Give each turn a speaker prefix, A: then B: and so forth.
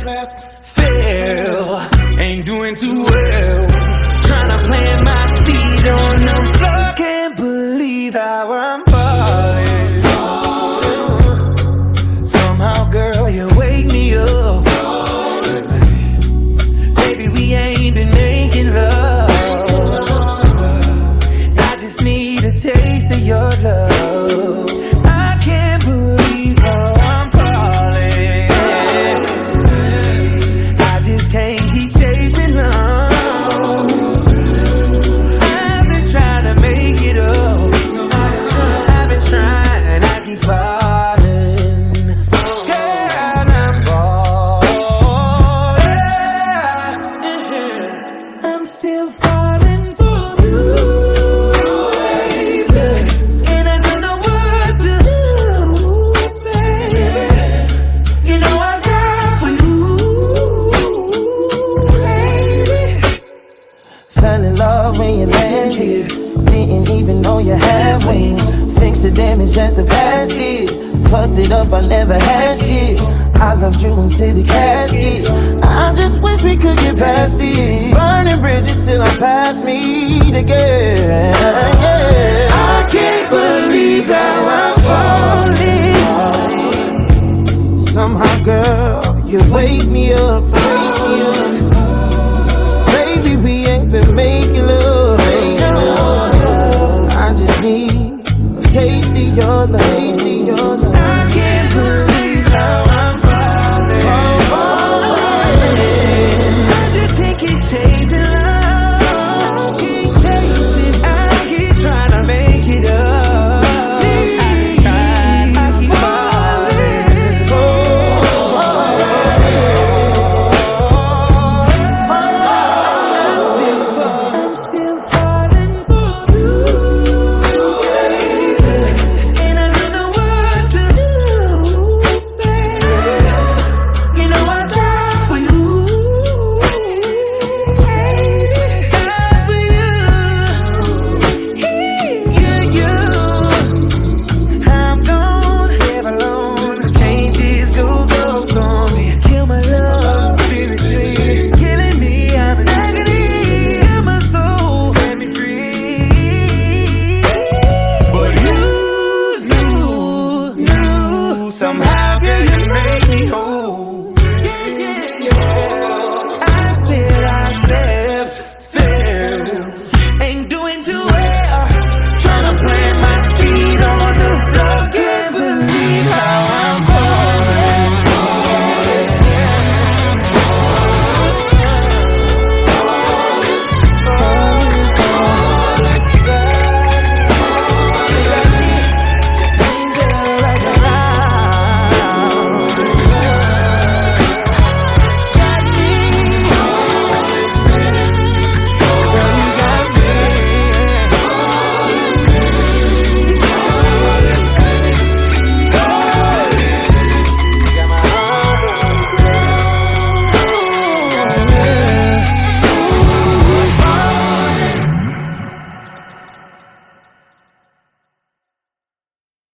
A: Fail, ain't doing too well. Trying to plant my feet on the floor. Can't believe how I'm falling. Somehow, girl, you wake me up. Baby, we ain't been making love. I just need a taste of your love. I can't believe how I'm falling. I just can't keep chasing love. I've been trying to make it up. I've been trying, I keep falling. Girl, I'm falling. I'm still falling for you, baby. And I don't know what to do, baby. You know I die for you, baby.
B: Fell in love when you landed. Didn't even know you had wings. Fixed the damage at the past did. Fucked it up, I never had shit. I loved you until the casket. I just wish we could get past it. Burning bridges till I'm past me again. Yeah.
A: I can't believe how I'm falling.
B: Somehow, girl, you wake me up. Baby, we ain't been making love. I just need a taste of your love.